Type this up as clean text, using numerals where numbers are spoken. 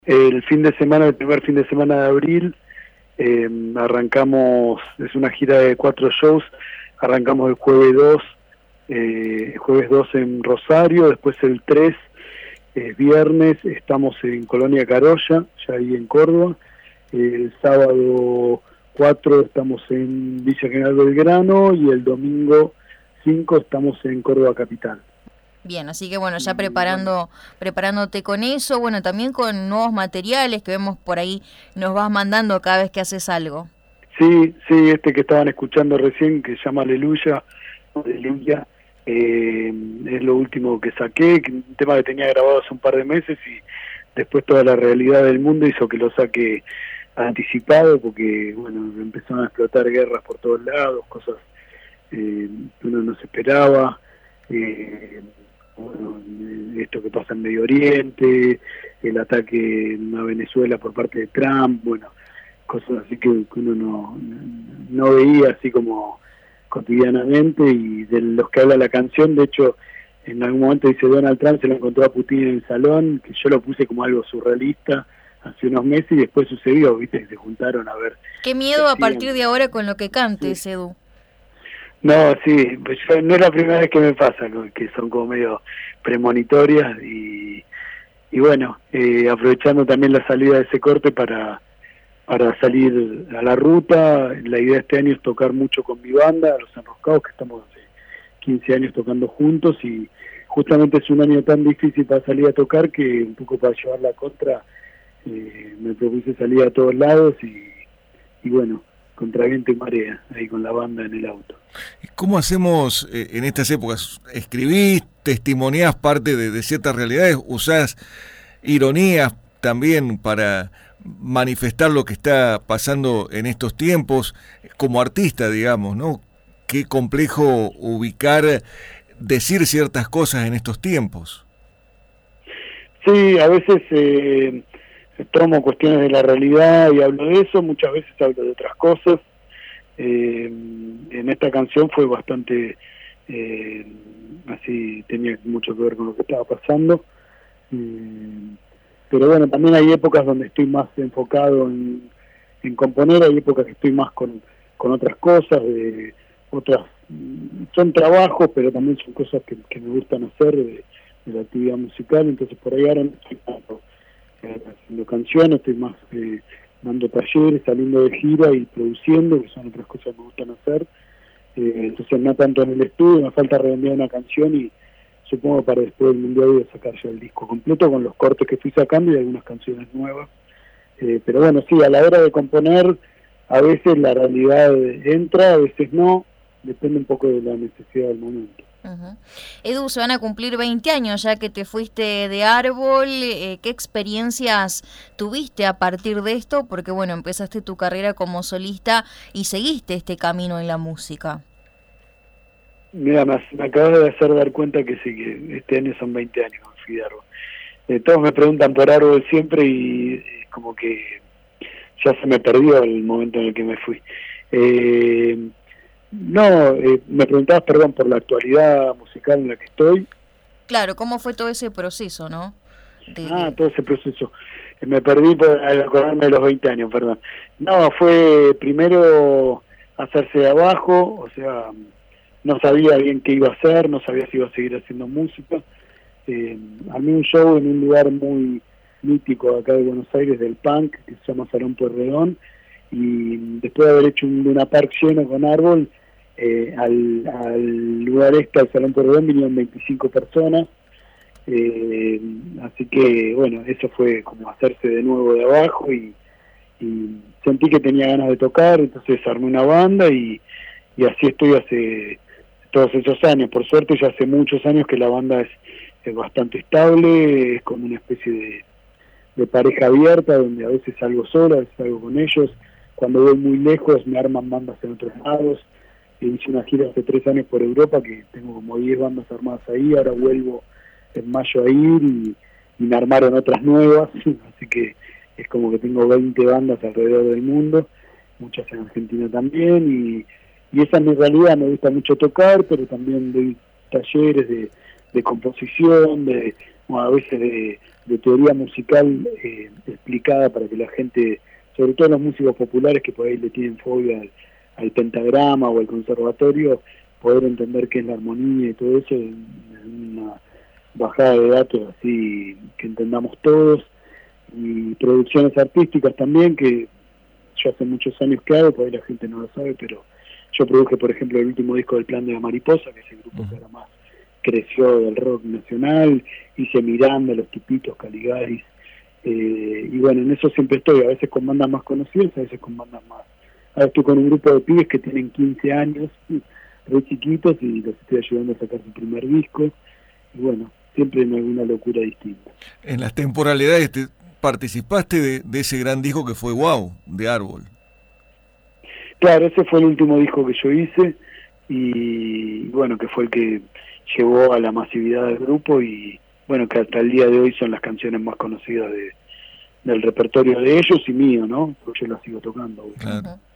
El fin de semana, el primer fin de semana de abril, arrancamos, es una gira de 4 shows, arrancamos el jueves 2 en Rosario, después el 3, viernes, estamos en Colonia Carolla, ya ahí en Córdoba, el sábado 4 estamos en Villa General Belgrano y el domingo 5 estamos en Córdoba Capital. Bien, así que bueno, ya preparándote con eso, bueno, también con nuevos materiales que vemos por ahí, nos vas mandando cada vez que haces algo. Sí, este que estaban escuchando recién, que se llama Aleluya, es lo último que saqué, un tema que tenía grabado hace un par de meses y después toda la realidad del mundo hizo que lo saque anticipado, porque bueno, empezaron a explotar guerras por todos lados, cosas que uno no se esperaba. Bueno, esto que pasa en Medio Oriente, el ataque a Venezuela por parte de Trump, bueno, cosas así que uno no veía así como cotidianamente, y de los que habla la canción. De hecho, en algún momento dice Donald Trump se lo encontró a Putin en el salón, que yo lo puse como algo surrealista hace unos meses y después sucedió, viste, que se juntaron a ver. Qué miedo a partir de ahora con lo que cantes, sí. Edu. No, sí, pues no es la primera vez que me pasa, ¿no? Que son como medio premonitorias y bueno, aprovechando también la salida de ese corte para salir a la ruta. La idea de este año es tocar mucho con mi banda, Los Enroscados, que estamos hace 15 años tocando juntos, y justamente es un año tan difícil para salir a tocar que un poco para llevar la contra me propuse salir a todos lados y bueno, contra viento y marea, ahí con la banda en el auto. ¿Cómo hacemos en estas épocas? ¿Escribís, testimoniás parte de ciertas realidades? ¿Usás ironías también para manifestar lo que está pasando en estos tiempos como artista, digamos, ¿no? Qué complejo ubicar, decir ciertas cosas en estos tiempos. Sí, a veces tomo cuestiones de la realidad y hablo de eso, muchas veces hablo de otras cosas. En esta canción fue bastante así, tenía mucho que ver con lo que estaba pasando. Pero bueno, también hay épocas donde estoy más enfocado en componer, hay épocas que estoy más con otras cosas, son trabajos, pero también son cosas que me gustan hacer de la actividad musical. Entonces por ahí ahora no estoy tanto haciendo canciones, estoy más dando talleres, saliendo de gira y produciendo, que son otras cosas que me gustan hacer. Entonces no tanto en el estudio, me falta redondear una canción y supongo para después del Mundial voy a sacar ya el disco completo con los cortes que fui sacando y algunas canciones nuevas. Pero bueno, sí, a la hora de componer, a veces la realidad entra, a veces no, depende un poco de la necesidad del momento. Uh-huh. Edu, se van a cumplir 20 años ya que te fuiste de Árbol. ¿Qué experiencias tuviste a partir de esto? Porque bueno, empezaste tu carrera como solista y seguiste este camino en la música. Mira, me acabas de hacer dar cuenta que sí, que este año son 20 años que fui de Árbol. Todos me preguntan por Árbol siempre y como que ya se me perdió el momento en el que me fui. Me preguntabas, perdón, por la actualidad musical en la que estoy. Claro, ¿cómo fue todo ese proceso, no? Todo ese proceso. Me perdí al acordarme de los 20 años, perdón. No, fue primero hacerse de abajo, o sea, no sabía bien qué iba a hacer, no sabía si iba a seguir haciendo música. Armé un show en un lugar muy mítico acá de Buenos Aires del punk, que se llama Salón Pueyrredón, y después de haber hecho un Luna Park lleno con Árbol, al lugar al Salón Pueyrredón, vinieron 25 personas, así que bueno, eso fue como hacerse de nuevo de abajo y sentí que tenía ganas de tocar, entonces armé una banda y así estoy hace todos esos años. Por suerte ya hace muchos años que la banda es bastante estable, es como una especie de pareja abierta, donde a veces salgo sola, a veces salgo con ellos. Cuando voy muy lejos me arman bandas en otros lados. Hice una gira hace 3 años por Europa, que tengo como 10 bandas armadas ahí, ahora vuelvo en mayo a ir y me armaron otras nuevas, así que es como que tengo 20 bandas alrededor del mundo, muchas en Argentina también, y esa es mi realidad. Me gusta mucho tocar, pero también doy talleres de composición, de o a veces de teoría musical explicada para que la gente, sobre todo los músicos populares que por ahí le tienen fobia al pentagrama o al conservatorio, poder entender qué es la armonía y todo eso en una bajada de datos así que entendamos todos, y producciones artísticas también, que yo hace muchos años que hago, por ahí la gente no lo sabe, pero yo produje, por ejemplo, el último disco del Plan de la Mariposa, que es el grupo que ahora más creció del rock nacional, hice Miranda, Los Tipitos, Caligaris, y bueno, en eso siempre estoy, a veces con bandas más conocidas, a veces con bandas más. Ahora estoy con un grupo de pibes que tienen 15 años, re chiquitos, y los estoy ayudando a sacar su primer disco, y bueno, siempre en alguna locura distinta. En las temporalidades participaste de ese gran disco que fue Wow, de Árbol. Claro, ese fue el último disco que yo hice, y bueno, que fue el que llevó a la masividad del grupo, y bueno, que hasta el día de hoy son las canciones más conocidas del repertorio de ellos y mío, ¿no? Porque yo las sigo tocando. Claro.